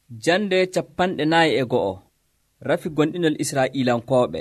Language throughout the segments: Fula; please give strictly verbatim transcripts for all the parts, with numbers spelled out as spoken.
Jande capanɗe nayi e go'o rafi gonɗinol Isra'ilankoɓe.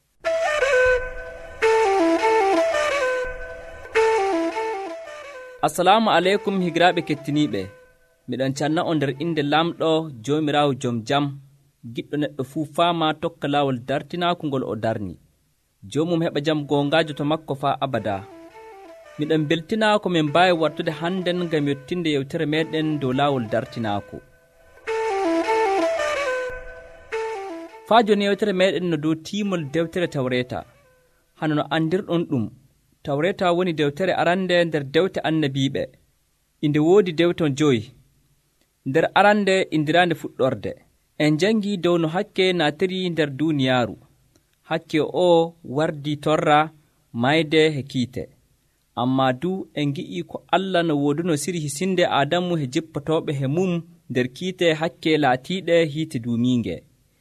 Assalamu aleykum higiraɓe kettiniɓe, miɗon canna on nder inde lamɗo Jomirawo joom jam, giɗɗo neɗɗo fuu faama tokka laawol dartinaku ngol o darni. Jomum heɓa jam gongajo to makko faa abada. Miɗon beltina ko min mbawi wartude hannden ngam yettinde yewtere meɗen dow laawol dartinaku. Faa joni yewtere meɗen no dow timol dewtere Tawreta. Hano no andirɗon ɗum, Tawreta woni dewtere arande nder dewte annabiɓe. Inde woodi dewton joyi. Nder arande indirande fuɗɗorde. En jangi dow no hakke natiri nder duniyaaru. Hakke o wardi torra, mayde he kiite. Amma du en gi'i ko Allah no woduno siri hisinde Adamu he jippotoɓe he mum nder kiite hakke laatiɗe hiite duminge.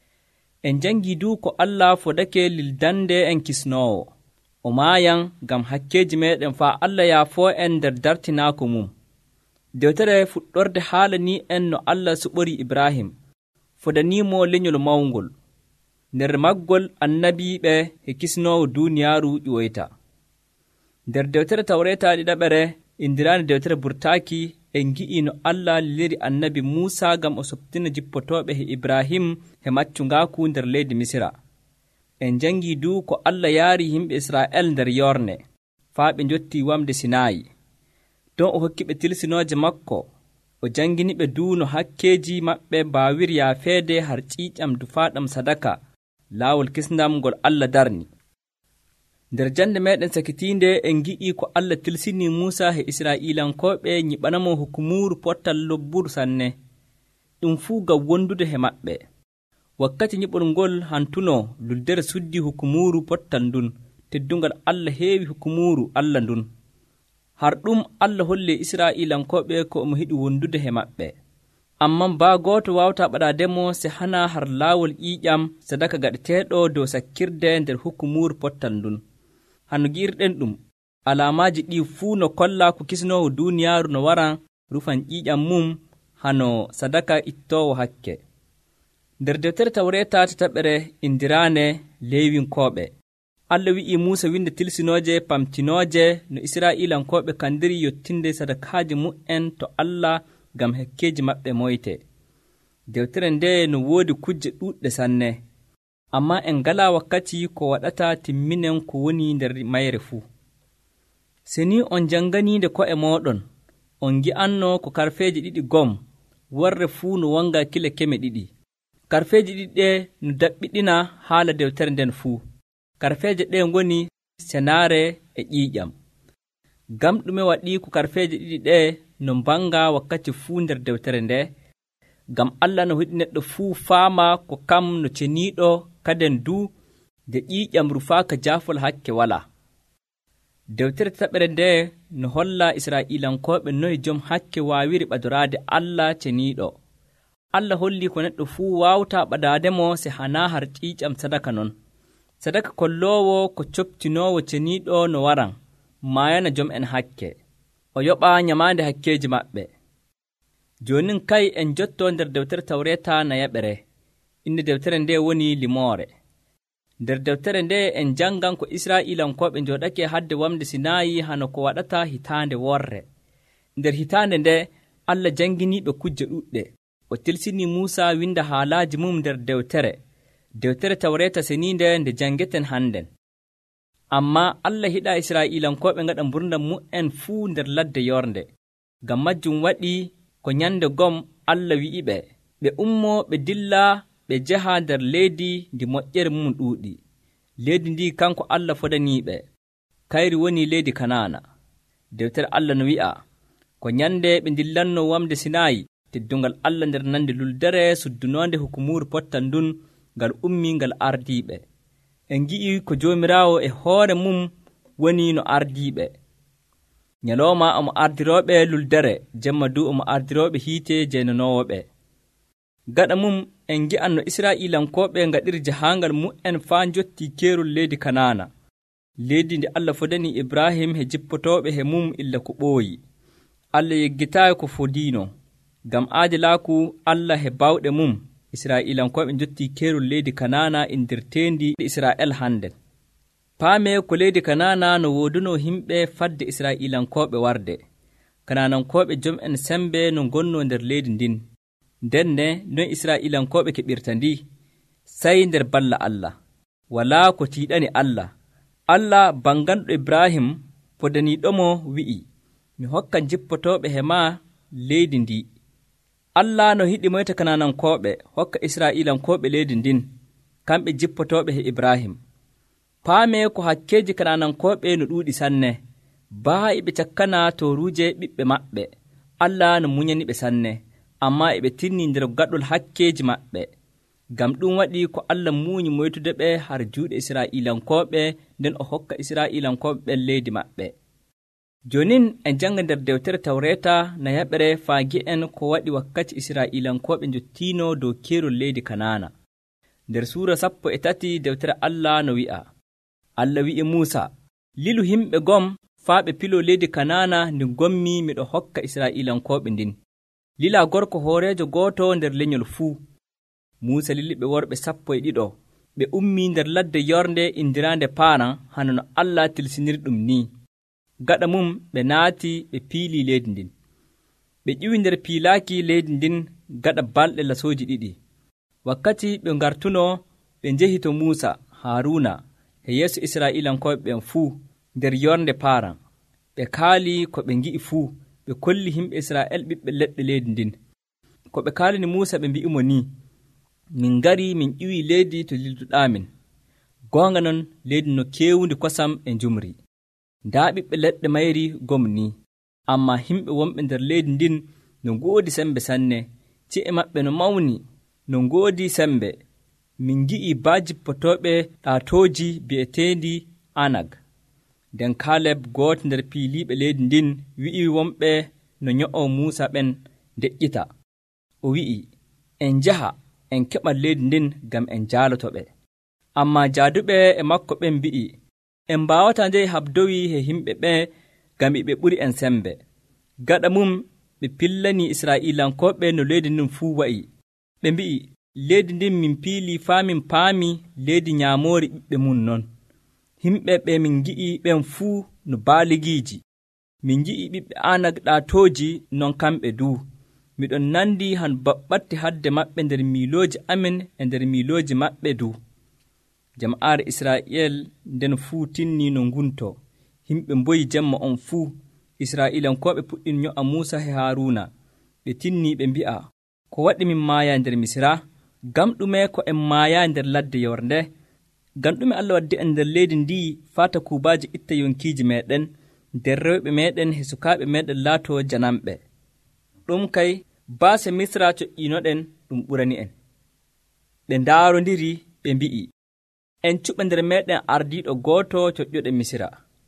En jangi du ko Allah fodake lildande en kisnowo. O mayan gam hakkeji meɗen fa Allah yaafo en nder dartinako mum. Dewtere fuɗɗorde haalani en no Allah suɓori Ibrahim, fodanimo lenyol mawngol. Nder maggol annabiɓe he kisnowo duniyaaru ƴoyta. Nder dewtere Tawreta ɗiɗaɓere indirani dewtere burtaki en gi'i no Allah liri annabi Musa gam o soptina jippotoɓe he Ibrahim he maccungaku nder leydi Misira. En jangi du ko Allah yaari himɓe Isra'el nder yorne, faa ɓe jotti wamde Sinayi. Don o hokkiɓe tilsinoje makko, o janginiɓe du no hakkeji maɓɓe mbawiri yaafeede har ƴiƴam dufaɗam sadaka, laawol kisndam ngol Allah darni. Nder jande meɗen sakitinde en gi'i ko Allah tilsini Musa he Isra'ilankoɓe nyiɓanamo hukumuru pottal lobburu sanne, ɗum fuu gam wondude he maɓɓe. Wakkati nyiɓol ngol hantuno luldere suddi hukumuru pottal ndun, teddungal Allah heewi hukumuru Allah ndun. Har ɗum Allah holle Isra'ilankoɓe ko omo hiɗi wondude he maɓɓe. Amma ba goto wawta ɓaɗademo se hana har laawol ƴiƴam sadaka gaɗeteɗo dow sakkirde nder hukumuru pottal ndun. Hano gi'irɗen ɗum, alamaji ɗi fuu no kolla ko kisnowo duniyaaru no waran rufan ƴiƴam mum hano sadaka ittowo hakke. Nder dewtere Tawreta tataɓere indirane Lewinkoɓe, Allah wi'i Musa winde tilsinoje pamtinoje no Isra'ilankoɓe kandiri yottinde sadakaji mu'en to Allah gam hakkeji maɓɓe moyte. Dewtere nde no woodi kujje ɗuɗɗe sanne, amma en ngala wakkati ko waɗata timminen ko woni nder mayre fuu. Seni on janganide ko'e moɗon, on gi'anno ko karfeji ɗiɗi gom, worre fuu no wonga kile keme ɗiɗi. Karfeji ɗiɗi ɗe no daɓɓiɗina haala dewtere nden fuu. Karfeje ɗe ngoni senare e ƴiƴam. Gam ɗume waɗi ko karfeje ɗiɗi ɗe no mbanga wakkati fuu nder dewtere nde, gam Allah no hiɗi neɗɗo fuu faama ko kam no ceniɗo kaden du de ƴiƴam rufaaka jaafol hakke wala. Dewtere tataɓere nde no holla Isra'ilankoɓe noy jom hakke wawiri ɓadorade Allah ceniɗo. Allah holli ko neɗɗo fuu wawta ɓadademo se hana har ƴiƴam sadaka non. Sadaka kollowo ko coptinowo ceniɗo no waran, mayana jom en hakke, o yoɓa nyamande hakkeji maɓɓe. Jonin kay en jotto nder dewtere Tawreta na yaɓere, inde dewtere nde woni Limore. Nder dewtere nde en jangan ko Isra'ilankoɓe joɗake hadde wamde Sinayi hano ko waɗata hitande worre. Nder hitande nde Allah janginiɓe kujje ɗuɗɗe, o tilsini Musa winda haalaji mum nder dewtere, dewtere Tawreta seninde nde jangeten hannden. Amma Allah hiɗa Isra'ilankoɓe ngaɗa mburdam mu'en fuu nder ladde yornde. Gam majjum waɗi ko nyande gom Allah wi'iɓe, ɓe ummo ɓe dilla ɓe jaha nder leydi ndi moƴƴere mum ɗuuɗi. Leydi ndi kanko Allah fodaniɓe, kayri woni leydi Kanana. Dewtere Allah no wi'a, ko nyande ɓe dillanno wamde Sinayi, teddungal Allah nder nande luldere suddunonde hukumuru pottal ndun ngal ummi ngal ardiɓe. En gi'i ko Jomirawo e hoore mum woni no ardiɓe. Nyaloma omo ardiroɓe luldere, jemma du omo ardiroɓe hiite jeenanowoɓe. Gaɗa mum en gi'an no Isra'ilankoɓe ngaɗiri jahangal mu'en faa jotti kerol leydi Kanana, leydi ndi Allah fodani Ibrahim he jippotoɓe he mum illa ko ɓooyi. Allah yeggitayi ko fodino. gam aadilaaku Allah he bawɗe mum isra'ilankoɓe jotti kerol leydi kanana indirtendi isra'el handen. Paame ko leydi kanana no woduno himɓe fadde isra'ilankoɓe warde. Kananankoɓe jom'en sembe no gonno nder leydi ndin. Denne non isra'ilankoɓe keɓirta ndi, sey nder balla Allah. Walaa ko tiiɗani Allah. Allah banganɗo Ibrahim podaniɗomo wi'i, mi hokka jippotoɓe he ma leydi ndi. Allah no hiɗi moyta kananankoɓe hokka isra'ilankoɓe leydi ndin, kamɓe jippotoɓe he Ibrahim. Paame ko hakkeji kananankoɓe no ɗuuɗi sanne, baa eɓe cakkana toruje ɓiɓɓe maɓɓe. Allah no munyaniɓe sanne, amma eɓe tinni nder gaɗol hakkeji maɓɓe. Gam ɗum waɗi ko Allah muñi moytude ɓe har juuɗe isra'ilankoɓe, nden o hokka isra'ilankoɓe ɓen leydi maɓɓe. Jonin en janga nder dewtere Tawreta na yaɓere faagi en ko waɗi wakkati isra'ilankoɓe jottino dow kerol leydi Kanana. Nder suura sappo e tati dewtere Allah no wi'a, Allah wi'i Musa, lilu himɓe gom faa ɓe pilo leydi Kanana ndi gommi miɗo hokka isra'ilankoɓe ndin. Lila gorko hoorejo gooto nder lenyol fuu. Musa lili ɓe worɓe sappo e ɗiɗo, ɓe ummi nder ladde yornde indirande Paran, hano no Allah tilsiniri ɗum ni. Gaɗa mum ɓe naati ɓe piili leydi ndin. Ɓe ƴiwi nder piilaaki leydi ndin gaɗa balɗe lasooji ɗiɗi. Wakkati ɓe ngartuno ɓe njehi to Musa, Haruna e yeeso Isra'ilankoɓe ɓen fuu nder yornde Paran. Ɓe kaali ko ɓe ngi'i fuu, ɓe kolli himɓe Isra'el ɓiɓɓe leɗɗe leydi ndin. Ko ɓe kaalini Musa ɓe mbi'imo ni, min ngari min ƴiwi leydi to lilduɗamin. Goonga non leydi no keewundi kosam e njumri. Ndaa ɓiɓɓe leɗɗe mayri gom ni, amma himɓe wonɓe nder leydi ndin no ngoodi sembe sanne, ci'e maɓɓe no mawni, no ngoodi sembe. Min ngi'i baajippotoɓe ɗaatooji bi'eteendi Anag. Nden Kaleb gooto nder piiliiɓe leydi ndin wi'i wonɓe no nyo'o Muusa ɓen deƴƴita. O wi'i, en njaha en keɓa leydi ndin ngam en jaalotoɓe. Amma jaaduɓe e makko ɓen mbi'i, en mbaawata njehi habdowi he himɓe ɓe ngam ɓe ɓuri en sembe. Gaɗa mum ɓe pillani Isra'ilankoɓe no leydi ndin fuu wa'i. Ɓe mbi'i, leydi ndin min piili faa min paami leydi nyaamoori ɓiɓɓe mum non. Himɓe ɓe min ngi'i ɓen fuu no baaligiiji. Min ngi'i ɓiɓɓe Anak ɗaatooji non kamɓe duu. Miɗon nandi han baɓɓatti hadde maɓɓe nder miilooji amin e nder miilooji maɓɓe duu. Jama'aare Israa'el nden fuu tinni no ngunto. Himɓe mboyi jemma on fuu. Isra'ilankoɓe puɗɗin nyo'a Muusa e Haaruna. Ɓe tinni ɓe mbi'a, ko waɗi min maaya nder Misra? Gam ɗume ko en maaya nder ladde yornde? Gam ɗume Allah waddi en nder leydi ndi fata kuubaji itta yonkiiji meɗen, nder rewɓe meɗen e sukaaɓe meɗen laato janamɓe. Ɗum kay baase Misra coƴƴinoɗen ɗum ɓurani en. Ɓe ndaarondiri ɓe mbi'i, en cuɓa nder meɗen ardiiɗo gooto coƴƴuɗe Misra.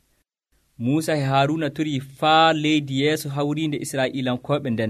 Muusa e Haaruna turi faa leydi yeeso hawriinde Isra'ilankoɓe nden.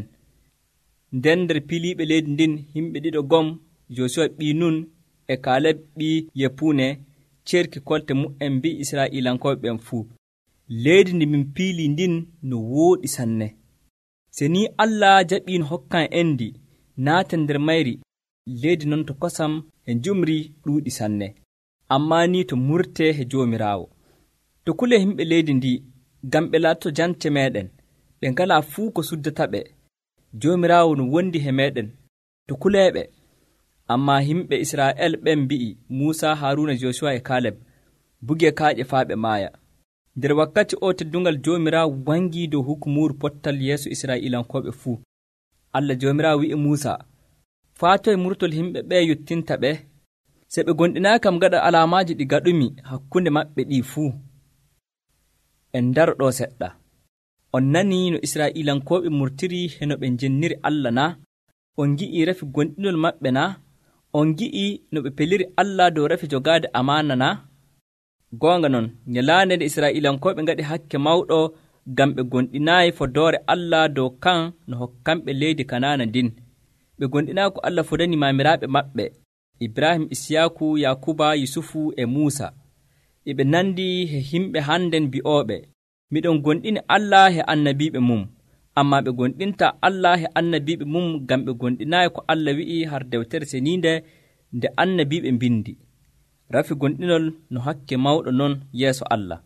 Nden nder piliiɓe leydi ndin himɓe ɗiɗo gom, Josuwa ɓii Nun e Kaleb ɓii Yepune, cerki kolte mu'en mbi'i Isra'ilankoɓe ɓen fuu, leydi ndi min piili ndin no wooɗi sanne. Se ni Allah jaɓii no hokkan endi naaten nder mayri, leydi non to kosam e njumri ɗuuɗi sanne. Amma ni to murte he Joomiraawo. To kule himɓe leydi ndi, ngam ɓe laato jance meɗen, ɓe ngalaa fuu ko suddata ɓe. Joomiraawo no wondi he meɗen, to kuleeɓe. Amma himɓe Isra'el ɓen mbi'i Muusa, Haaruna, Josuwa e Kaleb, buge kaaƴe faa ɓe maaya. Nder wakkati o teddungal Joomiraawo wangi dow hukumuru pottal yeeso Isra'ilankoɓe fuu. Allah Joomiraawo wi'i Muusa, faatoy murtol himɓe ɓe yottinta ɓe, se ɓe gonɗinaakam gaɗa alaamaaji ɗi gaɗumi hakkunde maɓɓe ɗi fuu. En ndaro ɗo seɗɗa. On nani no Isra'ilankoɓe murtiri heno ɓe jenniri Allah na? On gi'i refi gonɗinol maɓɓe na? On gi'i no ɓe peliri Allah dow refi jogaade amaana na? Goonga non, nyalaande nde Isra'ilankoɓe ngaɗi hakke mawɗo ngam ɓe gonɗinaayi fodoore Allah dow kan no hokkamɓe leydi Kanana ndin. Ɓe gonɗinaa ko Allah fodani maamiraaɓe maɓɓe, Ibrahim, Isiyaku, Yakuba, Yusufu e Muusa. Eɓe nandi he himɓe hannden bi'ooɓe, miɗon gonɗini Allah he annabiiɓe mum, amma ɓe gonɗinta Allah e annabiɓe mum ngam ɓe gonɗinayi ko Allah wi'i har dewtere seninde nde annabiɓe mbindi. Rafi gonɗinol no hakke mawɗo non yeeso Allah.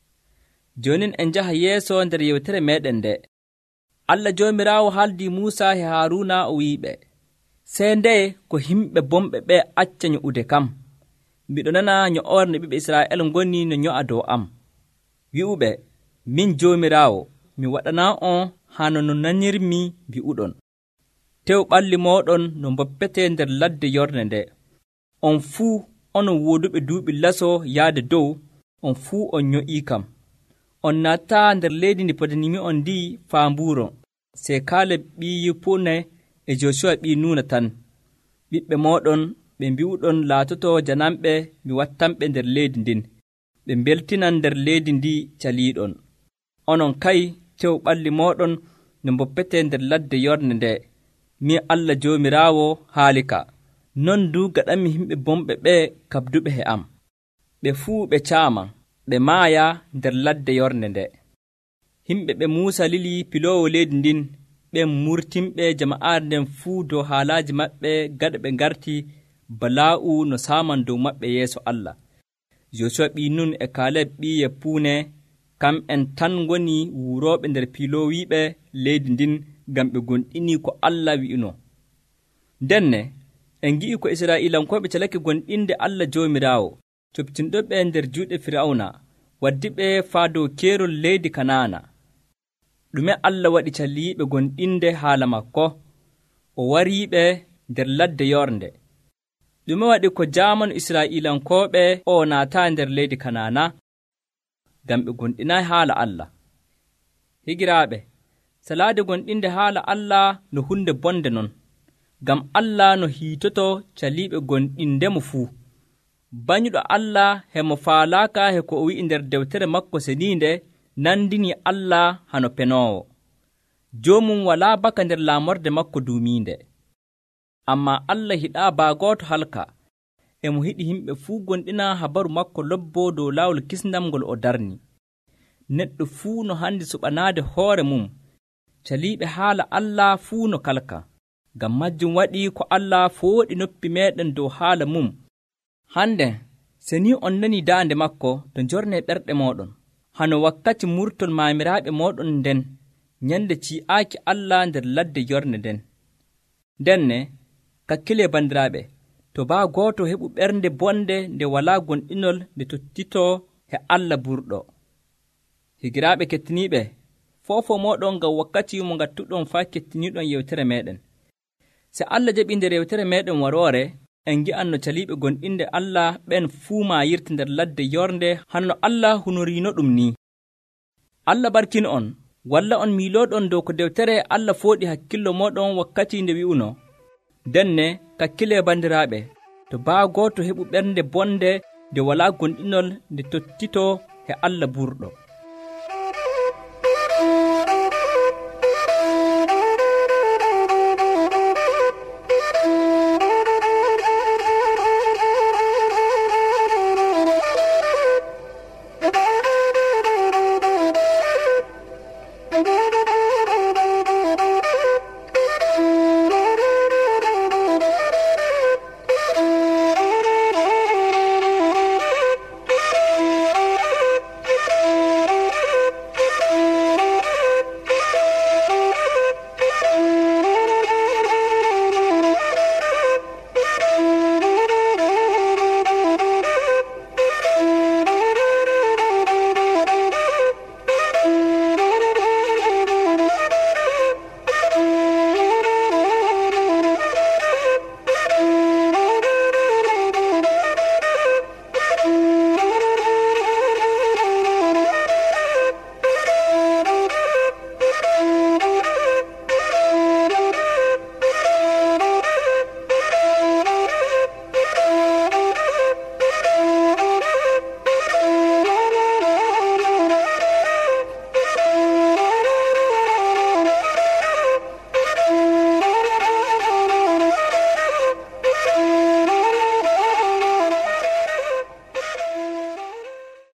Jonin en jaha yeeso nder yewtere meɗen nde. Allah joomiraawo haaldi Muusa e Haaruna o wi'iɓe, sey nde ko himɓe bomɓe ɓe acca nyo'ude kam. Miɗo nana nyo'orne ɓiɓɓe Israa'el ngoni no nyo'a dow am. Wi'uɓe, min joomiraawo, mi waɗana on hano no nanirmi mbi'uɗon. Tew ɓalli mooɗon no mboppete nder ladde yorne nde. On fuu onon woduɓe duuɓi laso yaade dow, on fuu on nyo'ii kam. On natta nder leydi ndi podanimi on ndi faambuuron, se Kaaleb ɓii Yefune e Joshuwa ɓii Nuuna tan. Ɓiɓɓe mooɗon ɓe mbi'uɗon laatoto janamɓe mi wattanɓe nder leydi ndin. Ɓe mbeltinan nder leydi ndi caliiɗon. Onon kay tew ɓalli mooɗon no mboppete nder ladde yorne nde. Min Allah joomiraawo haalika. Non du gaɗanmi himɓe bomɓe ɓe kabduɓe he am. Ɓe fuu ɓe caaman, ɓe maaya nder ladde yorne nde. Himɓe ɓe Muusa lili piloowo leydi ndin, ɓen murtimɓe jama'aare nden fuu dow haalaaji maɓɓe gaɗa ɓe ngarti balaa'u no saaman dow maɓɓe yeeso Allah. Joshuwa ɓii Nun e Kaaleb ɓii Yefune kamɓen tan ngoni wuurooɓe nder piloowiiɓe leydi ndin ngam ɓe gonɗini ko Allah wi'uno. Ndenne en ngi'i ko Israa'iilankoɓe calake gonɗinde Allah joomiraawo, coptinɗoɓe nder juuɗe Firawna, waddi ɓe faa dow keerol leydi Kanaana. Ɗume Allah waɗi calliiɓe gonɗinde haala makko? O wariiɓe nder ladde yornde. Ɗume waɗi ko jaamanu Israa'iilankoɓe o naata nder leydi Kanaana? Ngam ɓe gonɗinayi haala Allah. Higiraaɓe, salaade gonɗinde haala Allah no hunde bonde non, ngam Allah no hiitoto caliiɓe gonɗindemo fuu. Banyuɗo Allah hemo faalaaka he ko o wi'i nder dewtere makko seniinde nandini Allah hano penoowo. Joomum walaa baka nder laamorde makko duumiinde. Amma Allah hiɗaa baagooto halka, emo hiɗi himɓe fuu gonɗina habaru makko lobbo dow laawol kisndam ngol o darni. Neɗɗo fuu no handi suɓanaade hoore mum, caliiɓe haala Allah fuu no kalka. Ngam majjum waɗi ko Allah fooɗi noppi meɗen dow haala mum. Hande, se ni on nani daande makko to njorne ɓerɗe mooɗon, hano wakkati murtol maamiraaɓe mooɗon nden, nyande ci'aaki Allah nder ladde yorne nden. Ndenne, kakkile bandiraaɓe, to baa gooto heɓu ɓernde bonde nde walaa gonɗinol nde tottitoo he Allah burɗo. Higiraaɓe kettiniiɓe, fofo mooɗon ngam wakkati mo ngattuɗon faa kettiniiɗon yewtere meɗen. Se Allah jaɓi nder yewtere meɗen waroore, en gi'an no caliiɓe gonɗinde Allah ɓen fuu maayirta nder ladde yornde hanno Allah hunoriino ɗum ni. Allah barkino on, walla on miilooɗon dow ko dewtere Allah fooɗi hakkillo mooɗon wakkati nde wi'uno. Denne, kakkile bandiraaɓe, to baa gooto heɓu ɓernde bonde nde walaa gonɗinol nde tottitoo he Allah burɗo.